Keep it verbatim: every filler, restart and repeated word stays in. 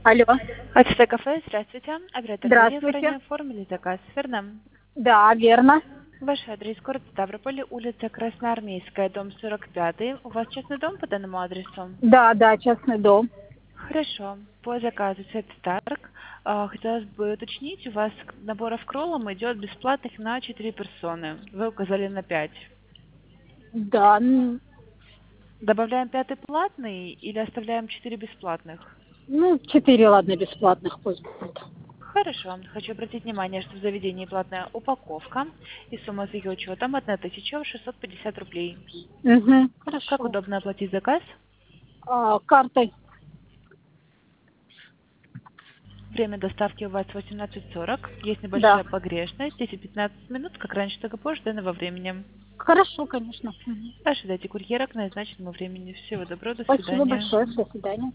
Алло. АТС кафе, здравствуйте. Оператор Женя, Здравствуйте. заранее оформили заказ, верно? Да, верно. Ваш адрес, город Ставрополь, улица Красноармейская, дом сорок пятый. У вас частный дом по данному адресу? Да, да, частный дом. Хорошо. По заказу Сет Старк а, хотелось бы уточнить, у вас набор в кроллом идет бесплатных на четыре персоны. Вы указали на пять. Да, м, Добавляем пятый платный или оставляем четыре бесплатных? ну, четыре, ладно, бесплатных пусть будет. Хорошо. Хочу обратить внимание, что в заведении платная упаковка и сумма с ее учетом тысяча шестьсот пятьдесят рублей. Угу, Как хорошо. удобно оплатить заказ? А, картой. Время доставки у вас восемнадцать сорок. Есть Да. небольшая погрешность. десять-пятнадцать минут, как раньше, так и позже данного времени. Хорошо, конечно. Мгм. Ожидайте курьера к назначенному времени. Всего доброго, до Спасибо свидания. большое. До свидания.